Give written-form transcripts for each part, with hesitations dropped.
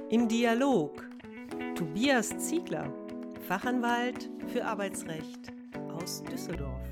Im Dialog Tobias Ziegler, Fachanwalt für Arbeitsrecht aus Düsseldorf.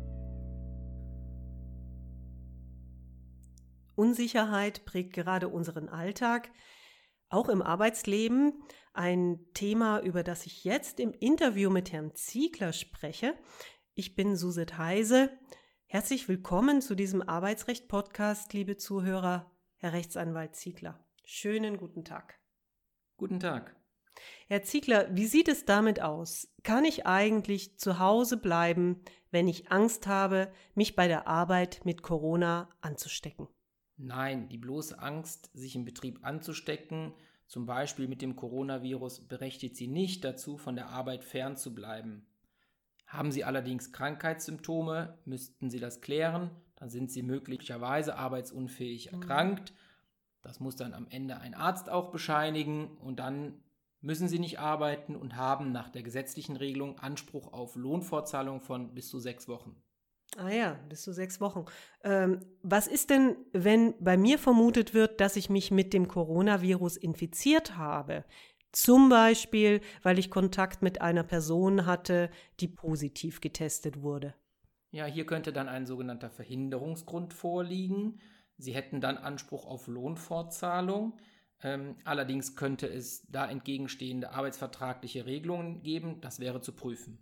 Unsicherheit prägt gerade unseren Alltag, auch im Arbeitsleben. Ein Thema, über das ich jetzt im Interview mit Herrn Ziegler spreche. Ich bin Suset Heise. Herzlich willkommen zu diesem Arbeitsrecht-Podcast, liebe Zuhörer, Herr Rechtsanwalt Ziegler. Schönen guten Tag. Guten Tag. Herr Ziegler, wie sieht es damit aus? Kann ich eigentlich zu Hause bleiben, wenn ich Angst habe, mich bei der Arbeit mit Corona anzustecken? Nein, die bloße Angst, sich im Betrieb anzustecken, zum Beispiel mit dem Coronavirus, berechtigt Sie nicht dazu, von der Arbeit fernzubleiben. Haben Sie allerdings Krankheitssymptome, müssten Sie das klären, dann sind Sie möglicherweise arbeitsunfähig erkrankt. Das muss dann am Ende ein Arzt auch bescheinigen und dann müssen Sie nicht arbeiten und haben nach der gesetzlichen Regelung Anspruch auf Lohnfortzahlung von bis zu 6 Wochen. Ah ja, bis zu 6 Wochen. Was ist denn, wenn bei mir vermutet wird, dass ich mich mit dem Coronavirus infiziert habe? Zum Beispiel, weil ich Kontakt mit einer Person hatte, die positiv getestet wurde. Ja, hier könnte dann ein sogenannter Verhinderungsgrund vorliegen. Sie hätten dann Anspruch auf Lohnfortzahlung. Allerdings könnte es da entgegenstehende arbeitsvertragliche Regelungen geben. Das wäre zu prüfen.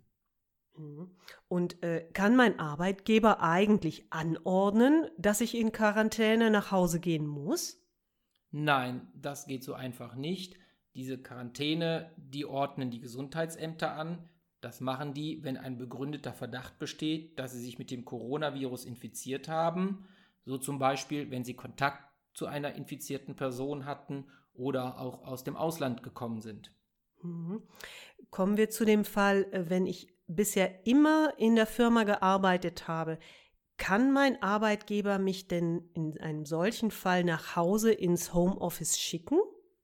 Und kann mein Arbeitgeber eigentlich anordnen, dass ich in Quarantäne nach Hause gehen muss? Nein, das geht so einfach nicht. Diese Quarantäne, die ordnen die Gesundheitsämter an. Das machen die, wenn ein begründeter Verdacht besteht, dass sie sich mit dem Coronavirus infiziert haben. So zum Beispiel, wenn sie Kontakt zu einer infizierten Person hatten oder auch aus dem Ausland gekommen sind. Kommen wir zu dem Fall, wenn ich bisher immer in der Firma gearbeitet habe. Kann mein Arbeitgeber mich denn in einem solchen Fall nach Hause ins Homeoffice schicken?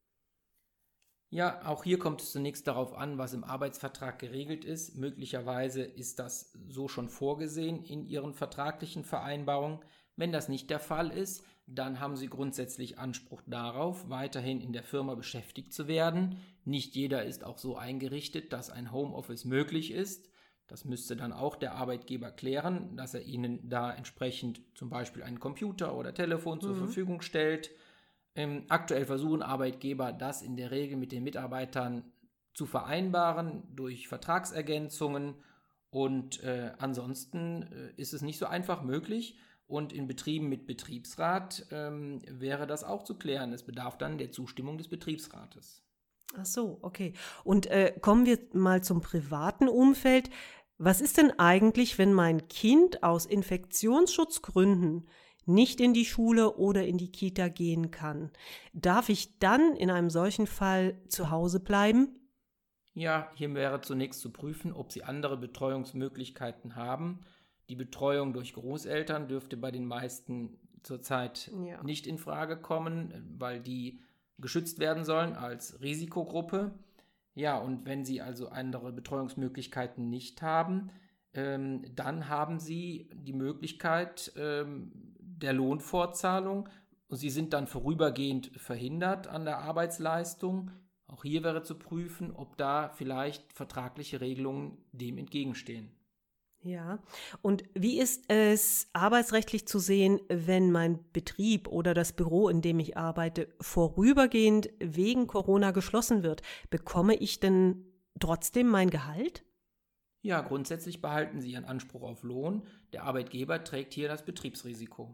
Ja, auch hier kommt es zunächst darauf an, was im Arbeitsvertrag geregelt ist. Möglicherweise ist das so schon vorgesehen in Ihren vertraglichen Vereinbarungen. Wenn das nicht der Fall ist, dann haben Sie grundsätzlich Anspruch darauf, weiterhin in der Firma beschäftigt zu werden. Nicht jeder ist auch so eingerichtet, dass ein Homeoffice möglich ist. Das müsste dann auch der Arbeitgeber klären, dass er Ihnen da entsprechend zum Beispiel einen Computer oder Telefon zur Verfügung stellt. Aktuell versuchen Arbeitgeber, das in der Regel mit den Mitarbeitern zu vereinbaren durch Vertragsergänzungen und ansonsten ist es nicht so einfach möglich und in Betrieben mit Betriebsrat wäre das auch zu klären. Es bedarf dann der Zustimmung des Betriebsrates. Ach so, okay. Und kommen wir mal zum privaten Umfeld. Was ist denn eigentlich, wenn mein Kind aus Infektionsschutzgründen nicht in die Schule oder in die Kita gehen kann? Darf ich dann in einem solchen Fall zu Hause bleiben? Ja, hier wäre zunächst zu prüfen, ob Sie andere Betreuungsmöglichkeiten haben. Die Betreuung durch Großeltern dürfte bei den meisten zurzeit nicht in Frage kommen, weil die geschützt werden sollen als Risikogruppe. Ja, und wenn Sie also andere Betreuungsmöglichkeiten nicht haben, dann haben Sie die Möglichkeit der Lohnfortzahlung und Sie sind dann vorübergehend verhindert an der Arbeitsleistung. Auch hier wäre zu prüfen, ob da vielleicht vertragliche Regelungen dem entgegenstehen. Ja, und wie ist es arbeitsrechtlich zu sehen, wenn mein Betrieb oder das Büro, in dem ich arbeite, vorübergehend wegen Corona geschlossen wird? Bekomme ich denn trotzdem mein Gehalt? Ja, grundsätzlich behalten Sie Ihren Anspruch auf Lohn. Der Arbeitgeber trägt hier das Betriebsrisiko.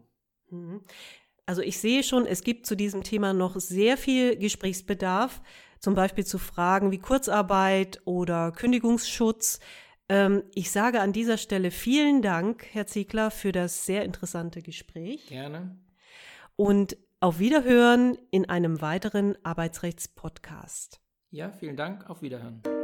Also ich sehe schon, es gibt zu diesem Thema noch sehr viel Gesprächsbedarf, zum Beispiel zu Fragen wie Kurzarbeit oder Kündigungsschutz. Ich sage an dieser Stelle vielen Dank, Herr Ziegler, für das sehr interessante Gespräch. Gerne. Und auf Wiederhören in einem weiteren Arbeitsrechtspodcast. Ja, vielen Dank. Auf Wiederhören.